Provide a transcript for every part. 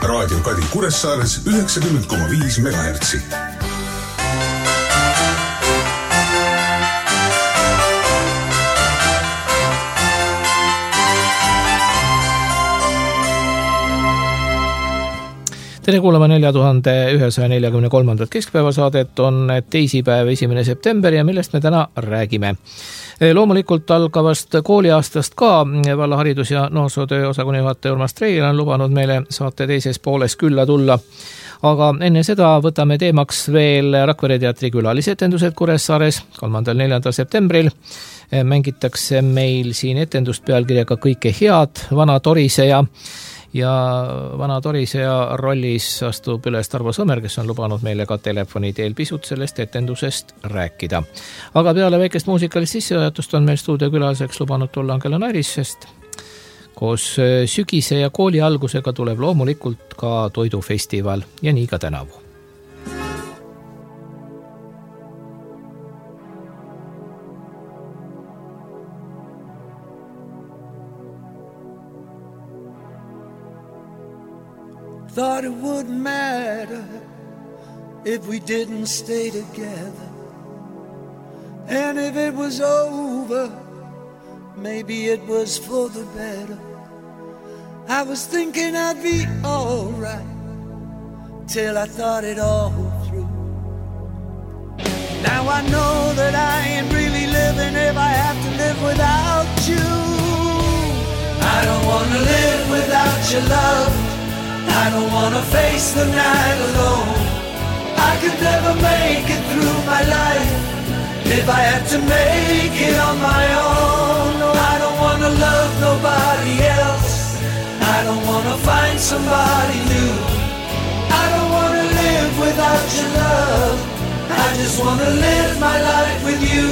Raadio Kadi Kuressaares 90,5 MHz. Tere kuulama 4143. keskpäevasaadet on teisipäev 1. september ja millest me täna räägime. Loomulikult algavast kooliaastast ka valla haridus- ja noorsootöö osakonna juhataja Urmas Treil on lubanud meile saate teises pooles külla tulla. Aga enne seda võtame teemaks veel Rakvere teatri külalisetendused Kuressaares 3.–4. septembril. Mängitakse meil siin etendust pealkirjaga Kõike head, vana toriseja. Ja vana toriseja rollis astub üles Tarvo Sõmer, kes on lubanud meile ka telefoni teel pisut sellest etendusest rääkida. Aga peale väikest muusikalist sissejuhatust on meil stuudiokülaliseks lubanud tulla Angela Nairis, sest koos sügise ja kooli algusega tuleb loomulikult ka toidufestival ja nii ka tänavu. Thought it wouldn't matter if we didn't stay together. And if it was over, maybe it was for the better. I was thinking I'd be alright till I thought it all through. Now I know that I ain't really living if I have to live without you. I don't want to live without your love. I don't wanna face the night alone. I could never make it through my life if I had to make it on my own. No, I don't wanna love nobody else. I don't wanna find somebody new. I don't wanna live without your love. I just wanna live my life with you.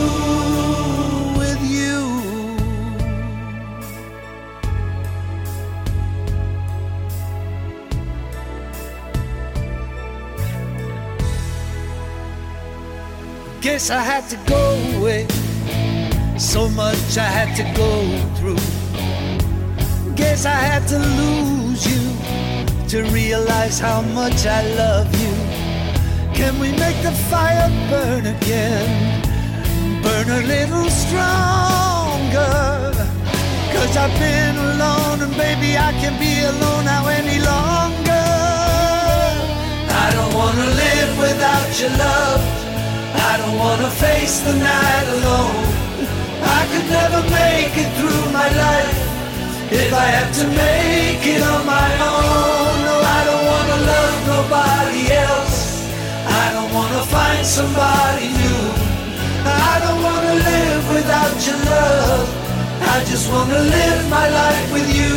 Guess I had to go away. So much I had to go through. Guess I had to lose you to realize how much I love you. Can we make the fire burn again? Burn a little stronger. 'Cause I've been alone and baby I can't be alone now any longer. I don't wanna live without your love. I don't wanna face the night alone. I could never make it through my life if I have to make it on my own. No, I don't wanna love nobody else. I don't wanna find somebody new. I don't wanna live without your love. I just wanna live my life with you.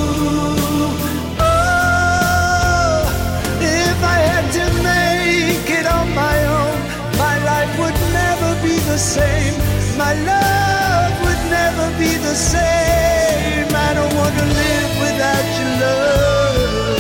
Oh, if I had to make it on my own, my life would never be the same. My love would never be the same. I don't want to live without your love.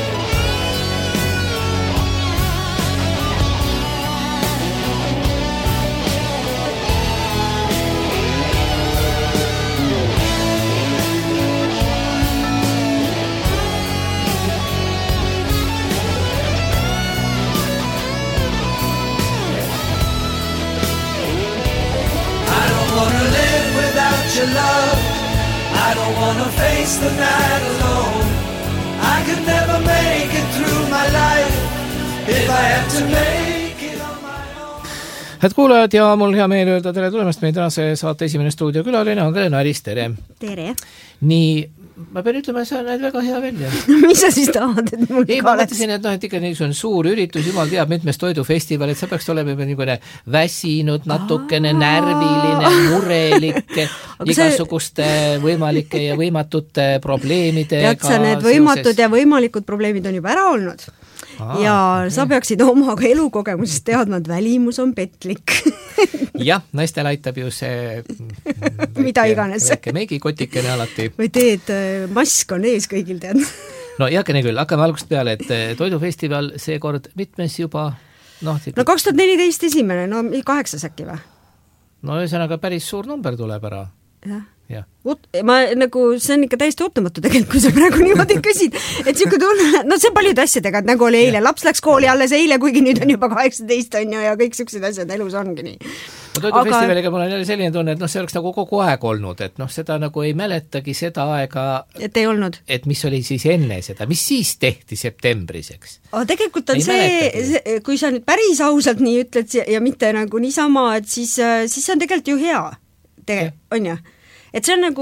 Your love. I don't want to face the night alone. I could never make it through my life if I have to make it on my own. Head kuulajad ja mul hea meel öelda tere tulemast meie tänase saate esimene stuudiokülaline Angela Nairis, tere. Tere. Nii, ma pean ütlema, sa näed väga hea välja. Mis sa siis tahad, et mul ei, ma mõtlesin, et et ikka niisugune suur üritus, jumal teab mitmes toidufestival, et sa peaks olema niisugune väsinud, natukene närviline, murelik, igasuguste võimalike ja võimatute probleemidega. Tead sa, need võimatud ja võimalikud probleemid on juba ära olnud. Ja sa peaksid oma elukogemusest teadma, et välimus on petlik. Jah, naistel aitab ju see mida iganes. Väike meigikotikene alati. Või teed, mask on ees kõigil tead. No heakene küll, hakkame algusest peale, et toidufestival seekord mitmes juba? No 2014 esimene, no 8 äkki või? No ühesõnaga päris suur number tuleb ära. Jah. ma nagu, see on ikka täiesti ootamatu tegelikult, kui sa praegu niimoodi küsid, et siuke tunne, no see on paljude asjadega, et nagu oli eile, laps läks kooli alles eile, kuigi nüüd on juba 18 on ju ja kõik siuksed asjad elus ongi nii. Toidufestivaliga mul on jälle selline tunne, et see oleks nagu kogu aeg olnud, et seda nagu ei mäletagi seda aega, et ei olnud. Et mis oli siis enne seda, mis siis tehti septembris, eks? Tegelikult on see, kui sa nüüd päris ausalt nii ütled ja mitte nagu niisama, et siis see on tegelikult ju hea, on ju? Et see on nagu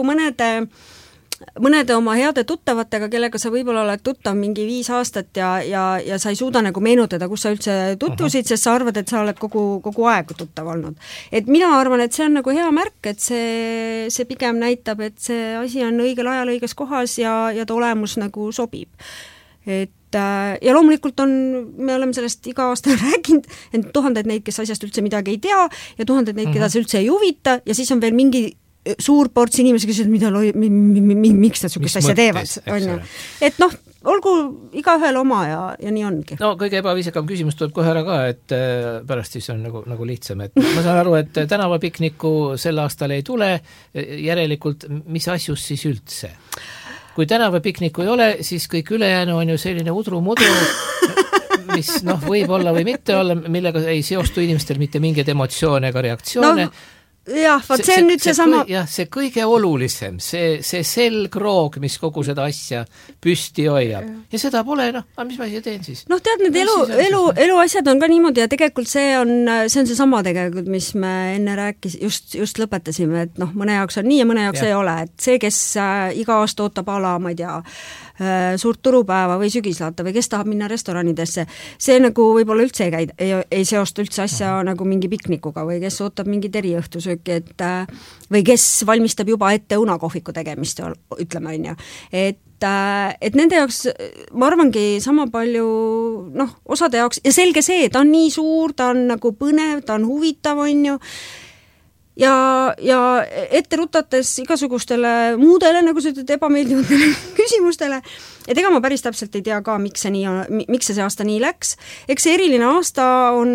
mõnede oma heade tuttavatega, kellega sa võib-olla oled tuttav mingi 5 aastat ja sa ei suuda nagu meenutada, kus sa üldse tutvusid, sest sa arvad, et sa oled kogu aeg tuttav olnud. Et mina arvan, et see on nagu hea märk, et see pigem näitab, et see asi on õigel ajal õiges kohas ja ta olemus nagu sobib. Ja loomulikult me oleme sellest iga aasta rääkinud, et tuhanded neid, kes asjast üldse midagi ei tea ja tuhanded neid, keda see üldse ei huvita ja siis on veel mingi suur ports inimesi, kes miks nad sukest asja teevad, on ju. Et olgu igaühel oma ja nii ongi. No kõige ebaviisakam küsimus tuleb kohe ära ka, et pärast siis on nagu lihtsam, et ma saan aru, et tänavapikniku sel aastal ei tule, järelikult mis asjus siis üldse? Kui tänavapikniku ei ole, siis kõik ülejäänu on ju selline udru-mudru, mis võib olla või mitte olla, millega ei seostu inimestel mitte mingeid emotsioone ega reaktsioone. Jah, see on nüüd seesama... Jah, see kõige olulisem, see selgroog, mis kogu seda asja püsti hoiab. Ja seda pole, aga mis ma siia teen siis? Tead, need elu asjad on ka niimoodi ja tegelikult see on seesama tegelikult, mis me enne just lõpetasime, et mõne jaoks on nii ja mõne jaoks ei ole. Et see, kes iga aasta ootab ala, ma ei tea, suurt turupäeva või sügislaata või kes tahab minna restoranidesse, see nagu võib-olla üldse ei seostu üldse asja nagu mingi piknikuga või kes ootab mingi teriõhtusööki, või kes valmistab juba ette unakohviku tegemist, ütleme on ju. Et nende jaoks, ma arvangi sama palju, osade jaoks, ja selge see, ta on nii suur, ta on nagu põnev, ta on huvitav, on ju, ja ette rutates igasugustele muudele, nagu sa ütled, ebameeldivatele küsimustele, et ega ma päris täpselt ei tea ka, miks see aasta nii läks. Eks see eriline aasta on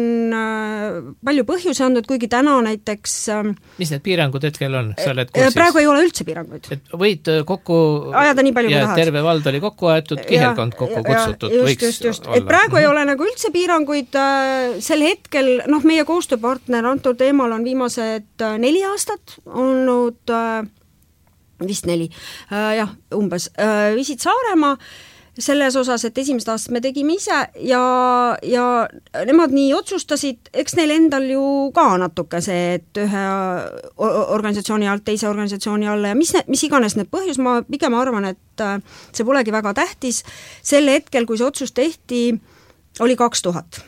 palju põhjuse andnud, kuigi täna näiteks... Mis need piirangud hetkel on? Praegu ei ole üldse piiranguid. Et võid kokku ajada nii palju, kui tahad. Terve vald oli kokku aetud, kihelkond kokku kutsutud. Just. Et praegu ei ole nagu üldse piiranguid. Sel hetkel, meie koostööpartner antud teemal on viimased 4 aastat olnud... vist 4, umbes, Visit Saaremaa selles osas, et esimesed aastad me tegime ise ja nemad nii otsustasid, eks neil endal ju ka natuke see, et ühe organisatsiooni alt teise organisatsiooni alla ja mis iganes need põhjus, ma pigem arvan, et see polegi väga tähtis. Sel hetkel, kui see otsus tehti, oli 2000.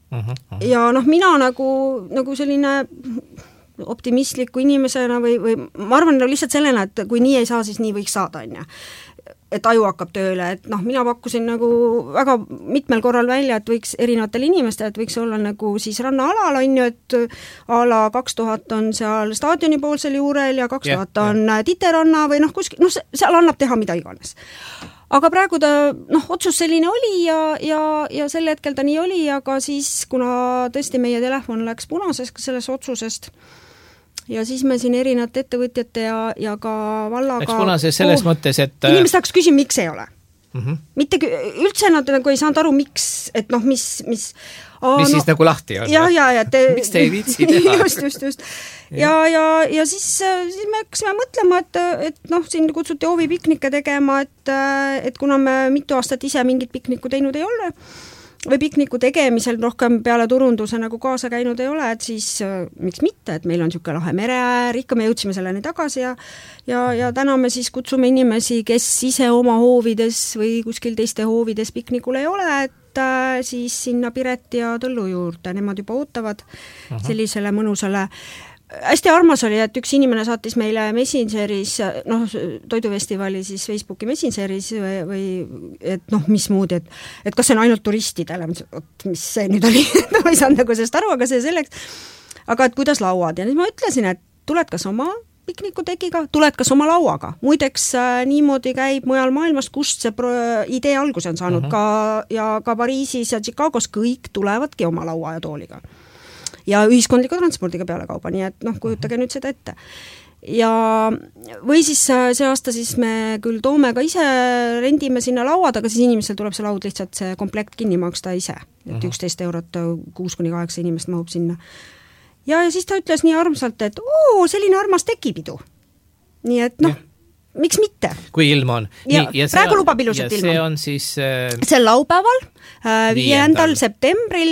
Ja mina nagu selline... optimistliku inimesena või ma arvan lihtsalt sellena, et kui nii ei saa, siis nii võiks saada, on ju. Et aju hakkab tööle, et mina pakkusin nagu väga mitmel korral välja, et võiks erinevatel inimestel, et võiks olla nagu siis rannaalal, on ju, et a la 2000 on seal staadioni poolsel juurel ja 2000 on Titeranna või kuskil, seal annab teha mida iganes. Aga praegu ta, otsus selline oli ja sel hetkel ta nii oli, aga siis, kuna tõesti meie telefon läks punaseks sellest otsusest, ja siis me siin erinevate ettevõtjate ja ka vallaga... Läks punases selles mõttes, et... Inimesed hakkas küsima, miks ei ole. Mitte üldse nad nagu ei saanud aru, miks, et mis siis nagu lahti on? Miks te ei viitsi teha? Just. Ja siis me hakkasime mõtlema, et siin kutsuti hoovi piknikke tegema, et kuna me mitu aastat ise mingit piknikku teinud ei ole, või pikniku tegemisel rohkem peale turunduse nagu kaasa käinud ei ole, et siis miks mitte, et meil on niisugune lahe mereäär, ikka me jõudsime selleni tagasi ja täna me siis kutsume inimesi, kes ise oma hoovides või kuskil teiste hoovides piknikul ei ole, et siis sinna Piret ja Tõllu juurde, nemad juba ootavad sellisele mõnusale. Hästi armas oli, et üks inimene saatis meile Messengeris, toidufestivali siis Facebooki Messengeris või et mis muud, et kas see on ainult turistidele, mis see nüüd oli, ma ei saanud nagu sellest aru, aga see selleks, aga et kuidas lauad ja siis ma ütlesin, et tuled kas oma piknikutekiga, tuled kas oma lauaga. Muideks niimoodi käib mujal maailmas, kust see idee alguse on saanud ka Pariisis ja Chicagos kõik tulevadki oma laua ja tooliga. Ja ühiskondliku transpordiga peale kauba, nii et kujutage nüüd seda ette. ja või siis see aasta siis me küll toome ka ise, rendime sinna lauad, aga siis inimesel tuleb see laud lihtsalt see komplekt kinni maksta ise, et 11 eurot 6-8 inimest mahub sinna. Ja siis ta ütles nii armsalt, et selline armas tekipidu. Nii et miks mitte? Kui ilm on. Praegu lubab ilusat ilma. See on siis... See laupäeval, 5. septembril,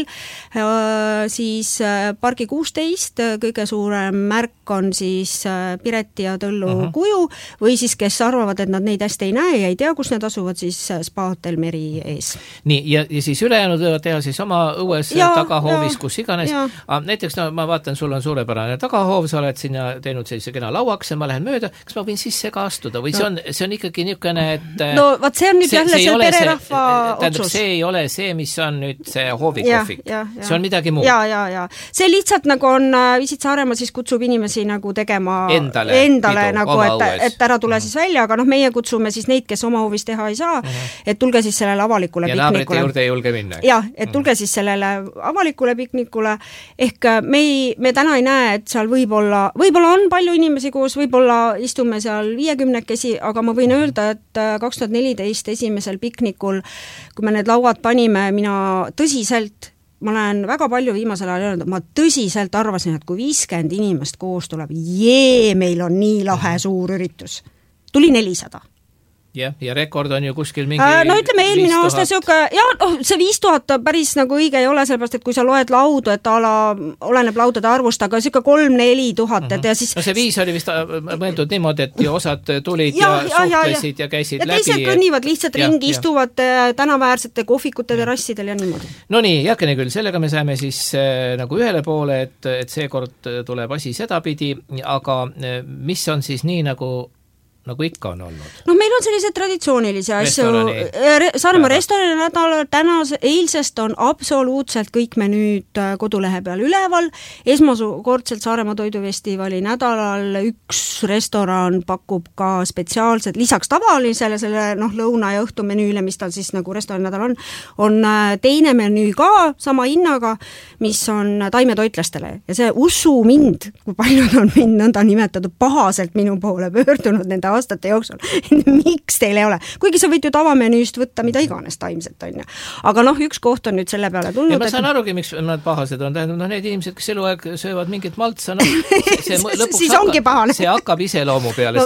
siis Pargi 16, kõige suurem märk on siis Pireti ja Tõllu kuju, või siis kes arvavad, et nad neid hästi ei näe ja ei tea, kus need asuvad, siis Spa Hotel Meri ees. Nii, ja siis ülejäänud võivad teha siis oma õues tagahoovis, kus iganes. Näiteks, ma vaatan, sul on suurepärane tagahoov, sa oled sinna teinud sellise kena lauaks ja ma lähen mööda, kas ma võin sisse ka astuda või see on ikkagi niisugune, et... No, vaat see on nüüd jälle see pererahva otsus. See ei ole see, mis on nüüd see hoovikohvik. See on midagi muud. Ja. See lihtsalt nagu on, Visit Saaremaa siis kutsub inimesi nagu tegema endale nagu, et ära tule siis välja, aga meie kutsume siis neid, kes oma hoovis teha ei saa, et tulge siis sellele avalikule piknikule. Ja naabrite juurde ei julge minna. Ja, et tulge siis sellele avalikule piknikule, ehk me täna ei näe, et seal võib-olla on palju inimesi koos, võib-olla istume seal 50-kesi, aga ma võin öelda, et 2014 esimesel piknikul, kui me need lauad panime, ma olen väga palju viimasel ajal öelnud, ma tõsiselt arvasin, et kui 50 inimest koos tuleb, meil on nii lahe suur üritus. Tuli 400. Ja rekord on ju kuskil mingi no ütleme eelmine aasta see 5000 päris nagu õige ei ole, sellepärast, et kui sa loed laudu, et oleneb laudade arvust, aga siuke 3-4 tuhat, et ja siis... No see 5 oli vist mõeldud niimoodi, et ju osad tulid ja suhtlesid ja käisid läbi. Ja teised kõnnivad lihtsalt ringi, istuvad tänaväärsete kohvikute terrassidel ja niimoodi. No nii, jakene küll, sellega me saime siis nagu ühele poole, et seekord tuleb asi sedapidi, aga mis on siis nii nagu ikka on olnud? No meil on sellised traditsioonilisi asju. Saaremaa restorani nädal eilsest on absoluutselt kõik menüüd kodulehe peal üleval. Esmakordselt Saaremaa toidufestivali nädalal üks restoran pakub ka spetsiaalselt, lisaks tavalisele selle lõuna ja õhtu menüüle, mis tal siis nagu restorani nädal on teine menüü ka sama hinnaga, mis on taimetoitlastele. Ja see usu mind, kui paljud on mind nõnda nimetatud pahaselt minu poole pöördunud nende aastate jooksul. Miks teil ei ole? Kuigi sa võid ju tavamenüüst võtta mida iganes taimset, on ju. Aga üks koht on nüüd selle peale tulnud. Ja ma saan arugi, miks nad pahased on. Need inimesed, kes eluaeg söövad mingit maltsa, siis ongi pahane. See hakkab iseloomu peale.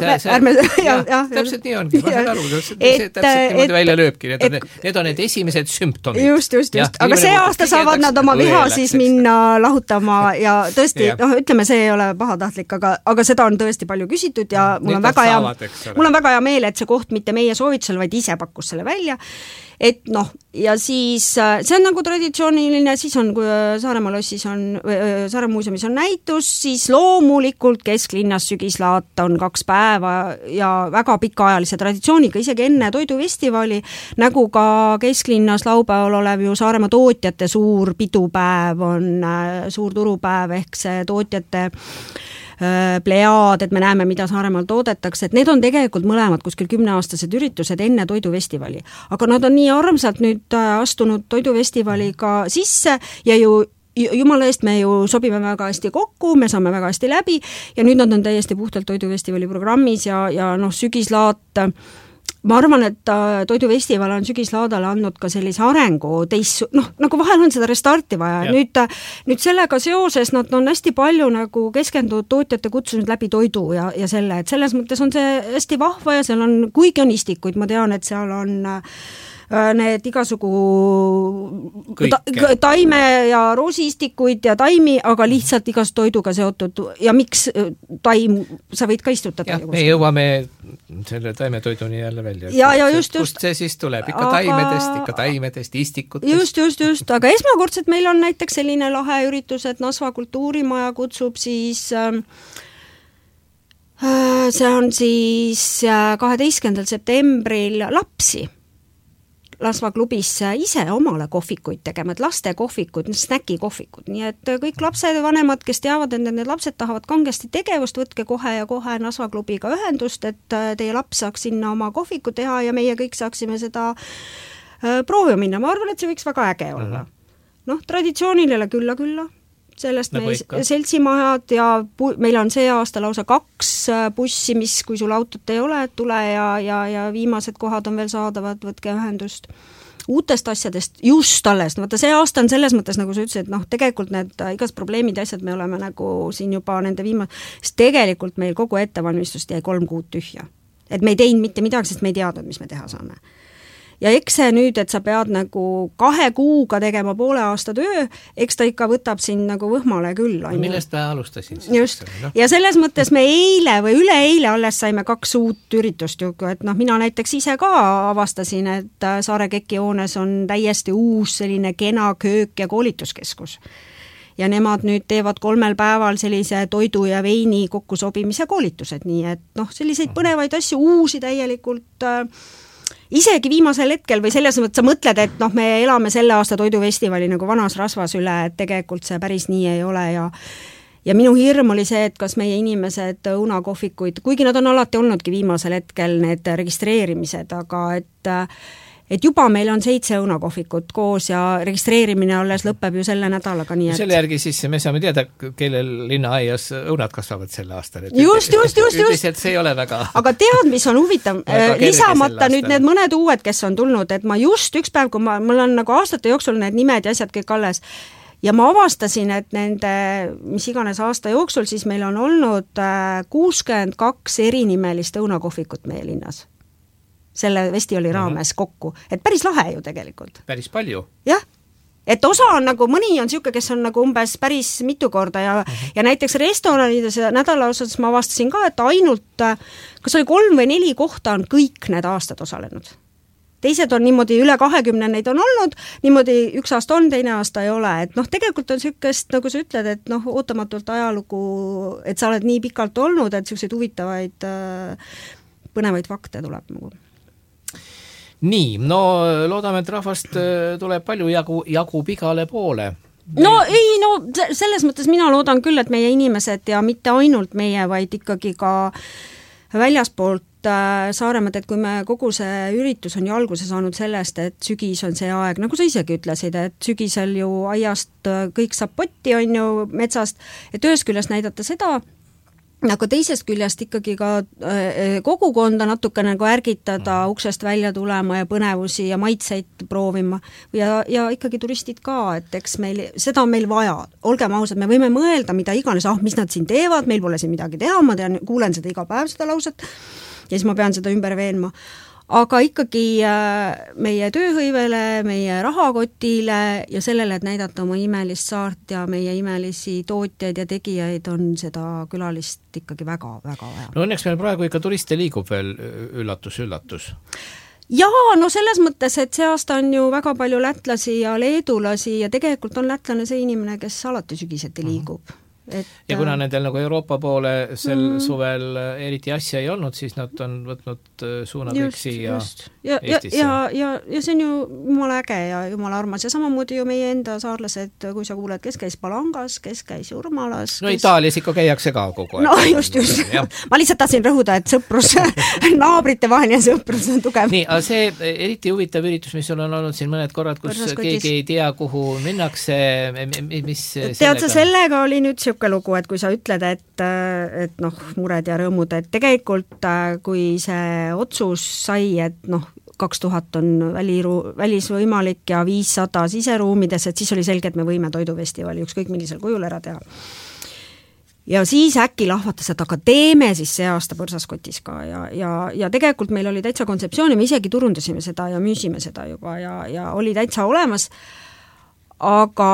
Täpselt nii ongi. Ma saan aru, täpselt niimoodi välja lööbki. Need on need esimesed sümptomid. Just. Aga see aasta saavad nad oma viha siis minna lahutama ja tõesti, ütleme, see ei ole pahatahtlik, aga seda on tõesti palju küsitud ja mul on väga hea meel, et see koht mitte meie soovitusel, vaid ise pakkus selle välja. Et ja siis see on nagu traditsiooniline, siis on, kui Saaremaa lossis on, Saaremaa muuseumis on näitus, siis loomulikult kesklinnas sügislaat on 2 päeva ja väga pikaajalise traditsiooniga, isegi enne toidufestivali, nagu ka kesklinnas laupäeval olev ju Saaremaa tootjate suur pidupäev on suur turupäev, ehk see tootjate plejaad, et me näeme, mida Saaremaal toodetakse, et need on tegelikult mõlemad kuskil 10-aastased üritused enne toidufestivali. Aga nad on nii armsalt nüüd astunud toidufestivaliga sisse ja jumala eest me ju sobime väga hästi kokku, me saame väga hästi läbi ja nüüd nad on täiesti puhtalt toidufestivali programmis ja sügislaat. Ma arvan, et toidufestival on sügislaadale andnud ka sellise arengu nagu vahel on seda restarti vaja. Nüüd sellega seoses nad on hästi palju nagu keskendunud tootjate kutsunud läbi toidu ja selle, et selles mõttes on see hästi vahva ja seal on, kuigi on istikuid, ma tean, et seal on need igasugu taime ja roosiistikuid ja taimi, aga lihtsalt igast toiduga seotud ja miks taim, sa võid ka istutada. Me jõuame selle taimetoiduni jälle välja. Ja just. Kust see siis tuleb? Ikka taimedest, istikutest. Just. Aga esmakordselt meil on näiteks selline lahe üritus, et Nasva kultuurimaja kutsub siis see on siis 12. septembril lapsi Lasva klubis ise omale kohvikuid tegema, et laste kohvikud, snäkikohvikud, nii et kõik lapsed ja vanemad, kes teavad, et need lapsed tahavad kangesti tegevust, võtke kohe Nasva klubiga ühendust, et teie laps saaks sinna oma kohviku teha ja meie kõik saaksime seda proovima minna. Ma arvan, et see võiks väga äge olla. Traditsioonile külla. sellest nagu meie seltsimajad ja meil on see aasta lausa 2 bussi, mis kui sul autot ei ole, tule ja viimased kohad on veel saadavad, võtke ühendust. Uutest asjadest just alles, no vaata see aasta on selles mõttes, nagu sa ütlesid, noh tegelikult need igast probleemid ja asjad me oleme nagu siin juba nende sest tegelikult meil kogu ettevalmistust jäi 3 kuud tühja. Et me ei teinud mitte midagi, sest me ei teadnud, mis me teha saame. Ja eks see nüüd, et sa pead nagu 2 kuuga tegema poole aasta töö, eks ta ikka võtab siin nagu võhmale küll. Millest me alustasin? Just. No? Ja selles mõttes me eile või üleeile alles saime 2 uut üritust ju, et noh, mina näiteks ise ka avastasin, et Saare Keki hoones on täiesti uus selline kena köök ja koolituskeskus. Ja nemad nüüd teevad 3 päeval sellise toidu ja veini kokkusobimise koolitused, nii et noh, selliseid põnevaid asju, uusi täielikult isegi viimasel hetkel või selles mõttes sa mõtled, et noh, me elame selle aasta toidufestivali nagu vanas rasvas üle, et tegelikult see päris nii ei ole ja minu hirm oli see, et kas meie inimesed õunakohvikuid, kuigi nad on alati olnudki viimasel hetkel need registreerimised, aga et juba meil on 7 õunakohvikut koos ja registreerimine alles lõpeb ju selle nädalaga, nii et selle järgi siis me saame teada, kellel linnaaias õunad kasvavad selle aastal. Just. Üldiselt see ei ole väga aga tead, mis on huvitav? Lisamata nüüd need mõned uued, kes on tulnud, et ma just üks päev, kui mul on nagu aastate jooksul need nimed ja asjad kõik alles ja ma avastasin, et nende mis iganes aasta jooksul siis meil on olnud 62 erinimelist õunakohvikut meie linnas. Selle festivali raames kokku, et päris lahe ju tegelikult. Päris palju. Jah, et osa on nagu, mõni on siuke, kes on nagu umbes päris mitu korda ja näiteks restoranides nädala osas ma avastasin ka, et ainult kas oli 3 või 4 kohta on kõik need aastad osalenud. Teised on niimoodi üle 20 neid on olnud, niimoodi üks aasta on, teine aasta ei ole, et noh, tegelikult on siukest, nagu sa ütled, et noh, ootamatult ajalugu, et sa oled nii pikalt olnud, et siukseid huvitavaid põnevaid fakte tuleb nagu. Nii, no loodame, et rahvast tuleb palju jagub igale poole. No ei, no selles mõttes mina loodan küll, et meie inimesed ja mitte ainult meie, vaid ikkagi ka väljaspoolt Saaremaad, et kui me kogu see üritus on ju alguse saanud sellest, et sügis on see aeg, nagu sa isegi ütlesid, et sügisel ju aiast kõik saab potti, on ju metsast, et ühest küljest näidata seda, aga teisest küljest ikkagi ka kogukonda natuke nagu ärgitada uksest välja tulema ja põnevusi ja maitseid proovima ja ikkagi turistid ka, et eks meil, seda on meil vaja, olgem ausad, me võime mõelda mida iganes, mis nad siin teevad, meil pole siin midagi teha, ma kuulen seda iga päev seda lauset ja siis ma pean seda ümber veenma. Aga ikkagi meie tööhõivele, meie rahakotile ja sellele, et näidata oma imelist saart ja meie imelisi tootjaid ja tegijaid on seda külalist ikkagi väga-väga vaja. No õnneks meil praegu ikka turiste liigub veel üllatus. Jaa, no selles mõttes, et see aasta on ju väga palju lätlasi ja leedulasi ja tegelikult on lätlane see inimene, kes alati sügiseti liigub. Ja kuna nendel nagu Euroopa poole sel suvel eriti asja ei olnud, siis nad on võtnud suuna kõik siia Eestisse. Ja see on ju jumala äge ja jumala armas ja samamoodi ju meie enda saarlased, kui sa kuuled, kes käis Palangas, kes käis Urmalas. No Itaalias ikka käiakse ka kogu aeg. No just. Ma lihtsalt tahtsin rõhuda, et sõprus, naabrite vaheline sõprus on tugev. Nii, aga see eriti huvitav üritus, mis sul on olnud siin mõned korrad, kus keegi ei tea, kuhu minnakse, mis tead sa, sellega oli nüüd siuke lugu, et kui sa ütled, et noh, mured ja rõõmud, et tegelikult kui see otsus sai, et noh, 2000 on välisvõimalik ja 500 siseruumides, et siis oli selge, et me võime toidufestivali ükskõik millisel kujul ära teha. Ja siis äkki lahvatas, et aga teeme siis see aasta põrsaskotis ka ja tegelikult meil oli täitsa kontseptsioon ja me isegi turundasime seda ja müüsime seda juba ja oli täitsa olemas, aga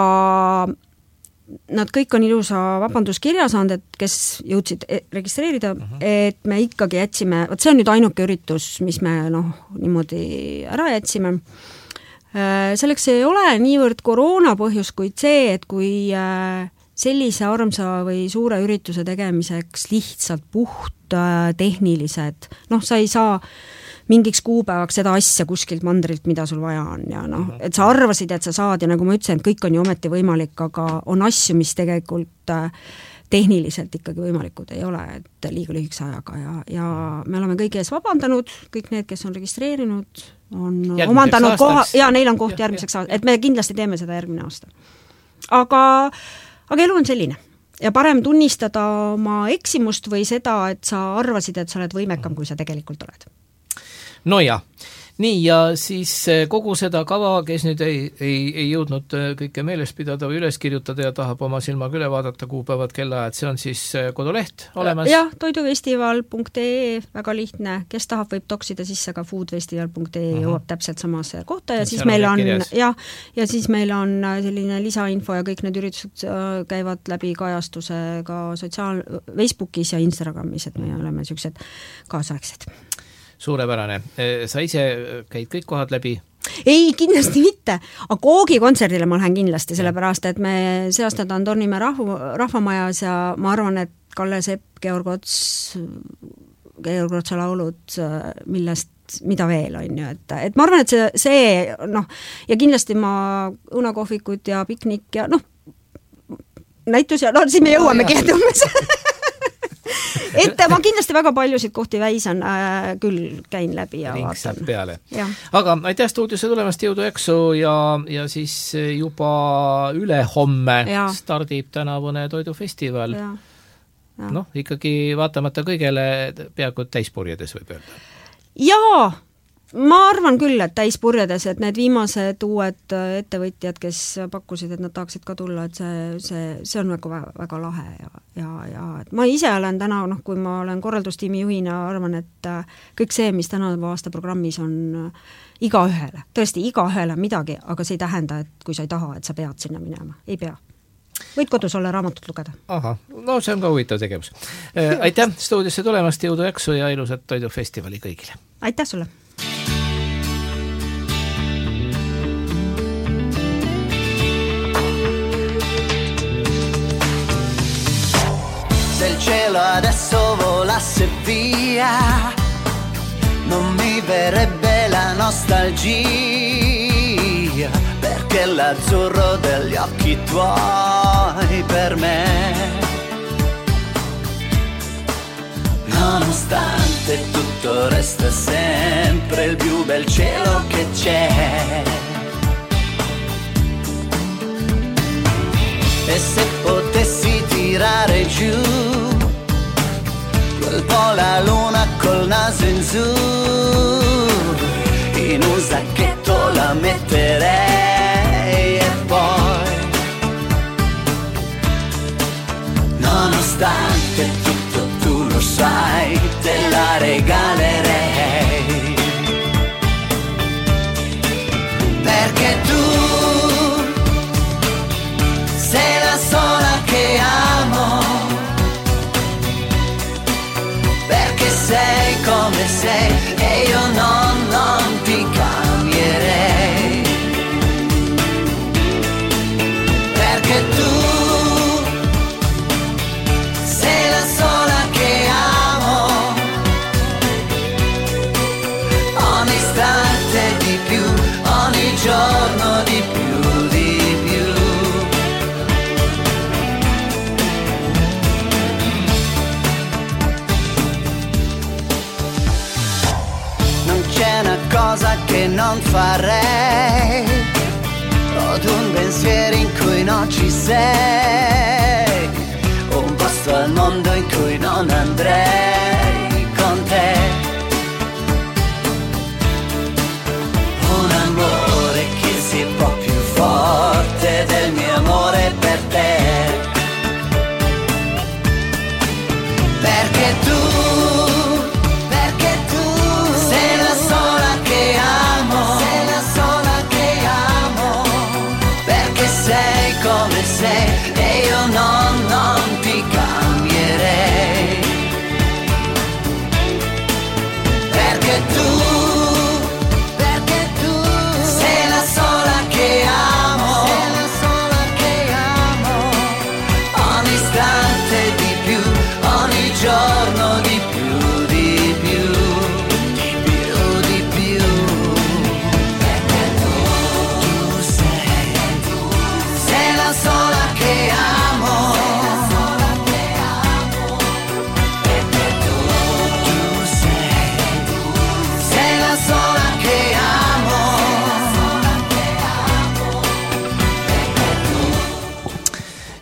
nad kõik on ilusa vabanduskirja saanud, et kes jõudsid registreerida, et me ikkagi jätsime, võt see on nüüd ainuke üritus, mis me niimoodi ära jätsime. Selleks ei ole niivõrd koroona põhjus, kuid see, et kui sellise armsa või suure ürituse tegemiseks lihtsalt puht tehnilised, sa ei saa mingiks kuupäevaks seda asja kuskilt mandrilt, mida sul vaja on ja et sa arvasid, et sa saad ja nagu ma ütlesin, et kõik on ju ometi võimalik, aga on asju, mis tegelikult tehniliselt ikkagi võimalikud ei ole, et liiga lühikese ajaga ja me oleme kõigi ees vabandanud, kõik need, kes on registreerinud, on järgmiseks omandanud koha ja neil on koht järgmiseks aastaks, et me kindlasti teeme seda järgmine aasta. Aga aga elu on selline ja parem tunnistada oma eksimust või seda, et sa arvasid, et sa oled võimekam, kui sa tegelikult oled. No ja, nii ja siis kogu seda kava, kes nüüd ei jõudnud kõike meeles pidada või üles kirjutada ja tahab oma silmaga üle vaadata kuupäevad, kellaajad, see on siis koduleht olemas? Jah, toidufestival.ee, väga lihtne, kes tahab, võib toksida sisse ka foodfestival.ee, jõuab täpselt samasse kohta ja siis meil on, ja siis meil on selline lisainfo ja kõik need üritused käivad läbi kajastuse ka Facebookis ja Instagramis, et me oleme sellised kaasaegsed. Suurepärane. Sa ise käid kõik kohad läbi? Ei, kindlasti mitte, aga Koogi-kontserdile ma lähen kindlasti, sellepärast, et me see aasta ta on Tornimäe rahvamajas ja ma arvan, et Kalle Sepp, Georg Otsa laulud, mida veel on ju, et ma arvan, et see ja kindlasti ma õunakohvikud ja piknik ja näitus ja siin me jõuamegi umbes. Et ma kindlasti väga paljusid kohti väisan, küll käin läbi ja ring vaatan. Peale. Aga aitäh stuudiosse tulemast, jõudu eksu ja siis juba ülehomme stardib tänavune toidufestival. Ikkagi vaatamata kõigele peaaegu täispurjedes võib öelda. Jaa! Ma arvan küll, et täispurjedes, et need viimased uued ettevõtjad, kes pakkusid, et nad tahaksid ka tulla, et see on väga, väga lahe ja et ma ise olen täna, kui ma olen korraldustiimi juhina, arvan, et kõik see, mis tänava aasta programmis on igaühele, tõesti igaühele midagi, aga see ei tähenda, et kui sa ei taha, et sa pead sinna minema, ei pea. Võid kodus olla raamatut lugeda. Aha, see on ka huvitav tegevus. Aitäh stuudiosse tulemast, jõudu eksu ja ilusat toidufestivali kõigile. Aitäh sulle! Se il cielo adesso volasse via, non mi verrebbe la nostalgia, perché l'azzurro degli occhi tuoi per me, nonostante tutto resta sempre il più bel cielo che c'è. E se potessi tirare giù quel po' la luna col naso in su, in un sacchetto la metterei e poi, nonostante tutto tu lo sai, te la regalerei, perché tu sei la sola che amo, perché sei come sei e io non ti cambierei, perché tu sei la sola che amo, ogni istante di più, ogni giorno di più. Cosa che non farei, ho un pensiero in cui non ci sei, un posto al mondo in cui non andrei con te, un amore che si può più forte del mio amore per te, perché tu come sei e io non ti cambierei,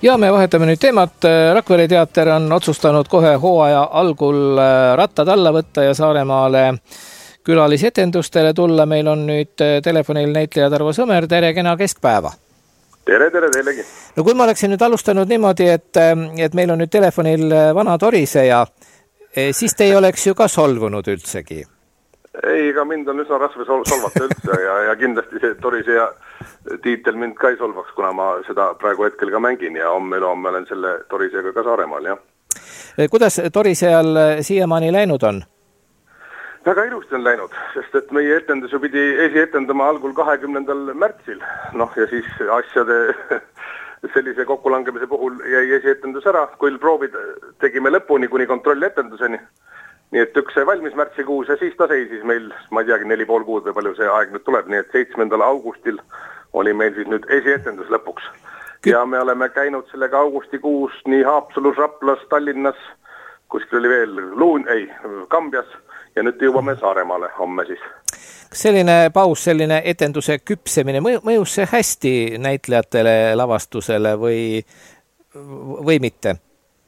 Ja me vahetame nüüd teemat. Rakvere teater on otsustanud kohe hooaja algul rattad alla võtta ja Saaremaale külalisetendustele tulla. Meil on nüüd telefonil näitleja Tarvo Sõmer. Tere, kena keskpäeva. Tere teilegi. No kui ma oleksin nüüd alustanud niimoodi, et meil on nüüd telefonil vana toriseja, siis te ei oleks ju ka solvunud üldsegi. Ei, ega mind on üsna raske solvata üldse ja kindlasti see toriseja tiitel mind ka ei solvaks, kuna ma seda praegu hetkel ka mängin ja homme olen selle torisejaga ka Saaremaal, jah. Kuidas torisejal siiamaani läinud on? Väga ilusti on läinud, sest et meie etendus ju pidi esietendama algul 20. märtsil. Ja siis asjade sellise kokkulangemise puhul jäi esietendus ära, kui proovid tegime lõpuni kuni kontrolletenduseni. Nii et üks sai valmis märtsikuus ja siis ta seisis meil, ma ei teagi, 4,5 kuud või palju see aeg nüüd tuleb, nii et 7. augustil oli meil siis nüüd esietendus lõpuks. Ja me oleme käinud sellega augustikuus nii Haapsalus, Raplas, Tallinnas, kuskil oli veel Kambjas ja nüüd jõuame Saaremaale homme siis. Kas selline paus, selline etenduse küpsemine, mõjus see hästi näitlejatele lavastusele või mitte?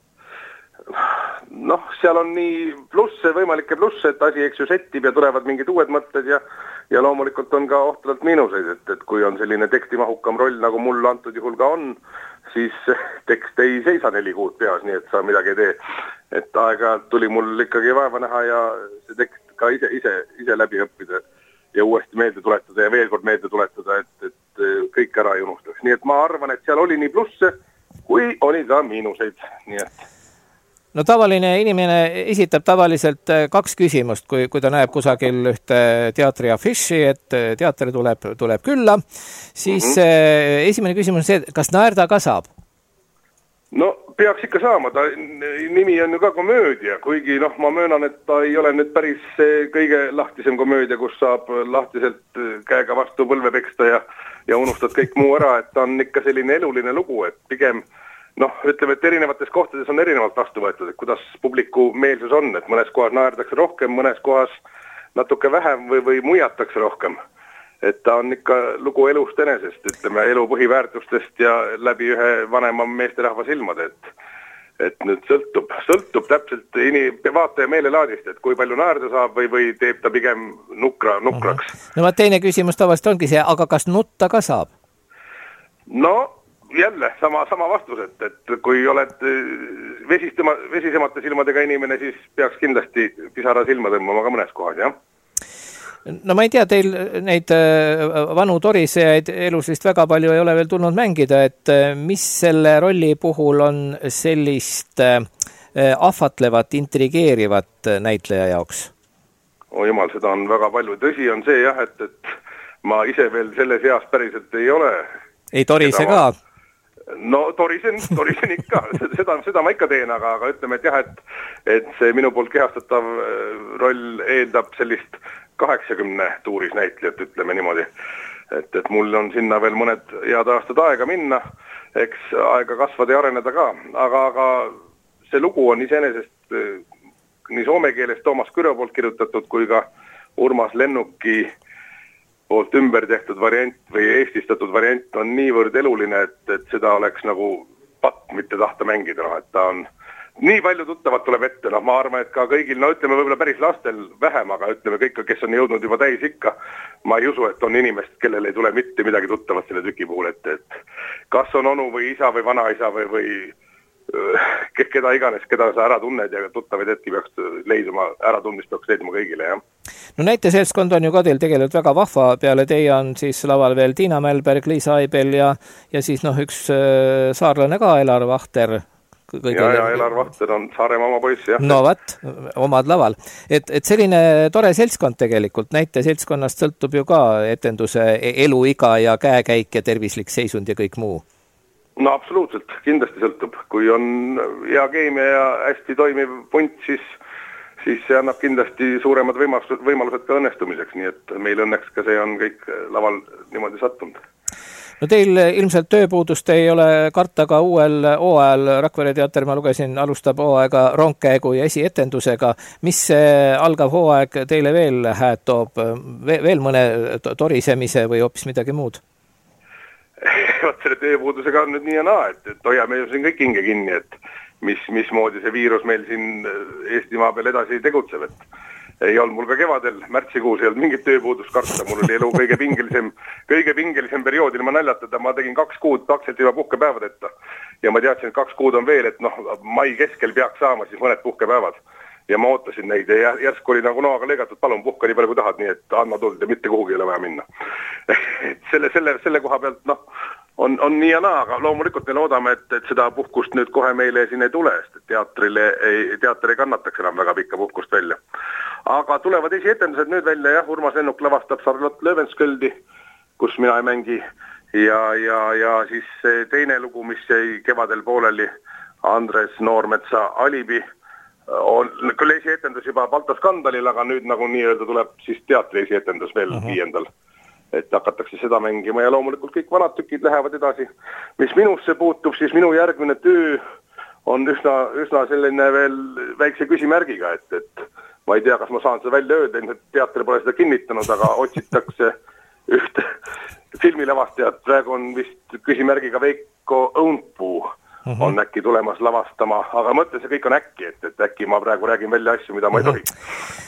Seal on nii plusse, võimalikke plusse, et asi eks ju settib ja tulevad mingid uued mõtted ja loomulikult on ka ohtavalt miinuseid, et kui on selline tekstimahukam roll, nagu mul antud juhul ka on, siis tekst ei seisa 4 kuud peas, nii et sa midagi ei tee. Et aega tuli mul ikkagi vaeva näha ja see tekst ka ise läbi õppida ja uuesti meelde tuletada ja veel kord meelde tuletada, et kõik ära ei unustaks. Nii et ma arvan, et seal oli nii plusse, kui oli ka miinuseid, nii et no tavaline inimene esitab tavaliselt 2 küsimust, kui ta näeb kusagil ühte teatri afiši, et teater tuleb külla, siis esimene küsimus on see, kas naerda ka saab? No peaks ikka saama, ta nimi on ju ka komöödia, kuigi ma möönan, et ta ei ole nüüd päris kõige lahtisem komöödia, kus saab lahtiselt käega vastu põlve peksta ja unustad kõik muu ära, et ta on ikka selline eluline lugu, et pigem ütleme, et erinevates kohtades on erinevalt vastu võetud, et kuidas publiku meelsus on, et mõnes kohas naerdakse rohkem, mõnes kohas natuke vähem või muiatakse rohkem. Et ta on ikka lugu elust enesest, ütleme, elu põhiväärtustest ja läbi ühe vanema meesterahva silmade, et nüüd sõltub täpselt vaataja meelelaadist, et kui palju naerda saab või teeb ta pigem nukraks. No teine küsimus tavaliselt ongi see, aga kas nutta ka saab? Jälle sama vastus, et kui oled vesisemate silmadega inimene, siis peaks kindlasti pisara silma tõmbama ka mõnes kohas, jah? No ma ei tea, teil neid vanu torisejaid elus vist väga palju ei ole veel tulnud mängida, et mis selle rolli puhul on sellist ahvatlevat, intrigeerivat näitleja jaoks? Jumal, seda on väga palju. Tõsi on see, jah, et ma ise veel selles eas päriselt ei ole. Ei torise ka? No torisen ikka, seda ma ikka teen, aga ütleme, et jah, et see minu poolt kehastatav roll eeldab sellist 80 tuuris näitlejat, ütleme niimoodi. Et mul on sinna veel mõned head aastad aega minna, eks aega kasvada ja areneda ka, aga see lugu on iseenesest nii soome keeles Toomas Kürö poolt kirjutatud kui ka Urmas Lennuki poolt ümber tehtud variant või eestistatud variant on niivõrd eluline, et seda oleks nagu patt mitte tahta mängida, et ta on nii palju tuttavat tuleb ette, ma arvan, et ka kõigil, ütleme võib-olla päris lastel vähem, aga ütleme kõik, kes on jõudnud juba täis ikka, ma ei usu, et on inimest, kellel ei tule mitte midagi tuttavat selle tüki puhul, et kas on onu või isa või vanaisa või keda iganes, keda sa ära tunned ja tuttavaid hetki peaks leiduma, äratundmist peaks leidma kõigile, jah. No näiteseltskond on ju ka teil tegelikult väga vahva, peale teie on siis laval veel Tiina Mälberg, Liisa Aibel ja siis üks saarlane ka, Elar Vahter. Ja Elar Vahter on Saaremaa oma poiss, jah. No omad laval. Et selline tore seltskond tegelikult, näiteseltskonnast sõltub ju ka etenduse eluiga ja käekäik ja tervislik seisund ja kõik muu. No absoluutselt, kindlasti sõltub. Kui on hea keemia ja hästi toimiv punt, siis see annab kindlasti suuremad võimalused ka õnnestumiseks, nii et meil õnneks ka see on kõik laval niimoodi sattunud. No teil ilmselt tööpuudust ei ole karta ka uuel hooajal. Rakvere teater, ma lugesin, alustab hooaega rongkäigu ja esietendusega. Mis algav hooaeg teile veel hääd toob? Veel mõne torisemise või hoopis midagi muud? vaat selle tööpuudusega on nüüd nii ja naa, et hoiame ju siin kõik hinge kinni, et mismoodi see viirus meil siin Eestimaa peal edasi tegutseb, et ei olnud mul ka kevadel, märtsikuus ei olnud mingit tööpuudust karta, mul oli elu kõige pingelisem perioodil, ma naljatada, ma tegin 2 kuud praktiliselt ilma puhkepäevadeta ja ma teadsin, et 2 kuud on veel, et mai keskel peaks saama siis mõned puhkepäevad ja ma ootasin neid ja järsku oli nagu noaga lõigatud, palun puhka nii palju kui tahad, nii et anna tuld ja mitte kuhugi ei ole vaja minna. selle koha pealt on nii ja naa, aga loomulikult me loodame, et seda puhkust nüüd kohe meile siin ei tule, sest teater ei kannataks enam väga pikka puhkust välja. Aga tulevad esietendused nüüd välja, jah, Urmas Lennuk lavastab Charlotte Löwensköldi, kus mina ei mängi ja siis teine lugu, mis jäi kevadel pooleli, Andres Noormetsa Alibi, on küll esietendus juba Balto skandalil, aga nüüd nagu nii-öelda tuleb siis teatri esietendus veel 5. Et hakatakse seda mängima ja loomulikult kõik vanad tükid lähevad edasi. Mis minusse puutub, siis minu järgmine töö on üsna selline veel väikse küsimärgiga, et ma ei tea, kas ma saan seda välja öelda, et teater pole seda kinnitanud, aga otsitakse ühte filmilavastajat, praegu on vist küsimärgiga Veiko Õunpuu on äkki tulemas lavastama, aga mõtlen, see kõik on äkki, et äkki ma praegu räägin välja asju, mida ma ei tohi.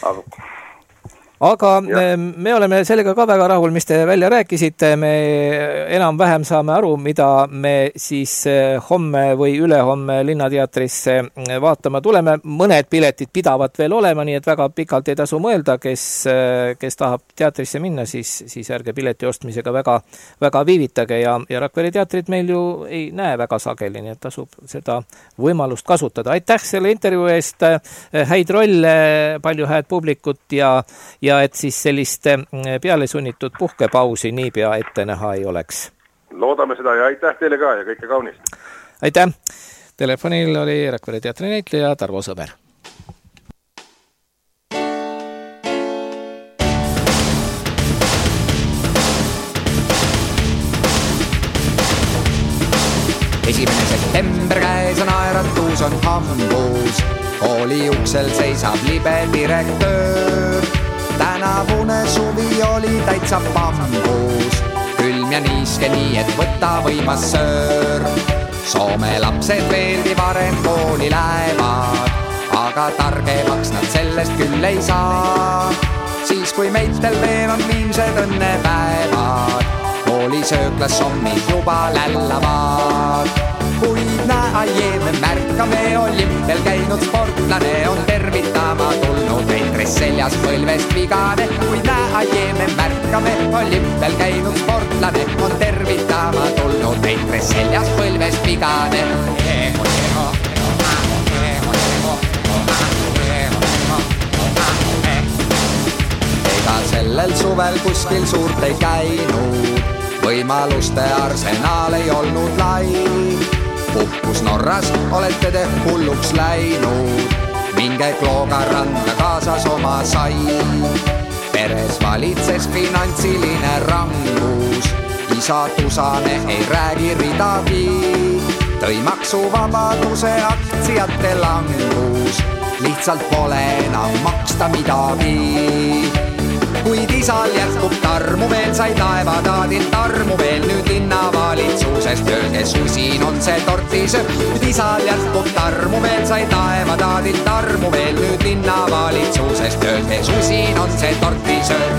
Aga me oleme sellega ka väga rahul, mis te välja rääkisite. Me enam-vähem saame aru, mida me siis homme või ülehomme Linnateatrisse vaatama tuleme. Mõned piletid pidavad veel olema, nii et väga pikalt ei tasu mõelda, kes tahab teatrisse minna, siis ärge pileti ostmisega väga viivitage ja Rakvere teatrit meil ju ei näe väga sageli, nii et tasub seda võimalust kasutada. Aitäh selle intervjuu eest, häid rolle, palju hääd publikut ja et siis sellist peale sunnitud puhkepausi niipea ette näha ei oleks. Loodame seda ja aitäh teile ka ja kõike kaunist. Aitäh! Telefonil oli Rakvere teatri näitleja Tarvo Sõber. Esimene september käes on aeratus on hambus, kooli uksel seisab libe direktöör. Tänavune suvi oli täitsa bambus, külm ja niiske nii, et võtta võimas söör. Soome lapsed veelgi varem kooli lähevad, aga targemaks nad sellest küll ei saa. Siis kui meitel veel on viimsed õnnepäevad, kooli sööklas sommid juba lällavad. Kuid näe, me märkame olümpial käinud sportlane on tervitama tulnud veitris seljas põlvest vigane. Kuid näe, me märkame olümpial käinud sportlane on tervitama tulnud veitris seljas põlvest vigane. Ega sellel suvel kuskil suurt ei käinud, võimaluste arsenaal ei olnud lai. Puhkus Norras olete te hulluks läinud, minge Klooga randa kaasas oma sai. Peres valitses finantsiline rangus, isa tusane ei räägi ridagi. Tõi maksuvabaduse aktsiate langus, lihtsalt pole enam maksta midagi. Kuid isal jätkub tarmu veel, sai taevataadilt tarmu veel nüüd linnavalitsusest ööge susin on see tortisöö. Kuid isal jätkub tarmu veel, sai taevataadilt tarmu veel nüüd linnavalitsusest ööge susin on see tortisöö.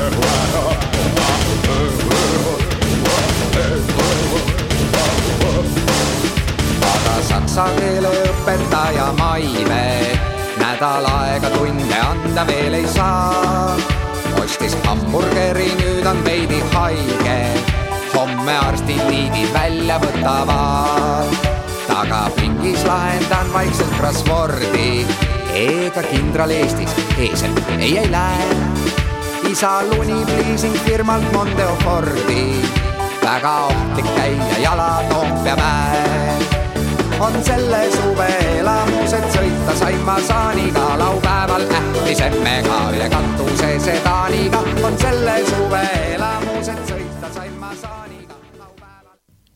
Aga saksa keele õpetaja Maive nädal aega tunde anda veel ei saa. Ostis hamburgeri, nüüd on veidi haige, homme arstid liidid välja võtavad. Tagapingis lahendan vaikselt crosswordi, ega kindral Eestis eesel ei lähe. Isa luni pleasing firmalt Mondeo Fordi, väga ohtlik käia jala Toompea mäel. On selle suve elamused sõita sain ma saaniga, laupäeval ähtisemme ka üle katuse sedaaniga. On selle suve elamused sõita sain ma saaniga, laupäeval.